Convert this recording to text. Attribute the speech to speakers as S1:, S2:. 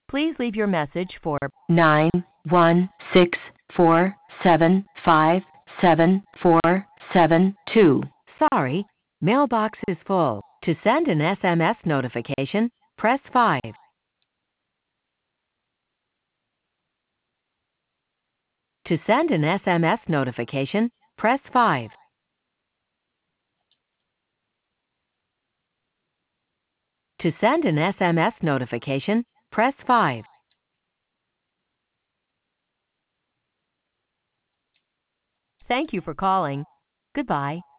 S1: Please leave your message for 91647574772. Sorry, mailbox is full. To send an SMS notification, press 5. To send an SMS notification, press 5. To send an SMS notification, press 5. Thank you for calling. Goodbye.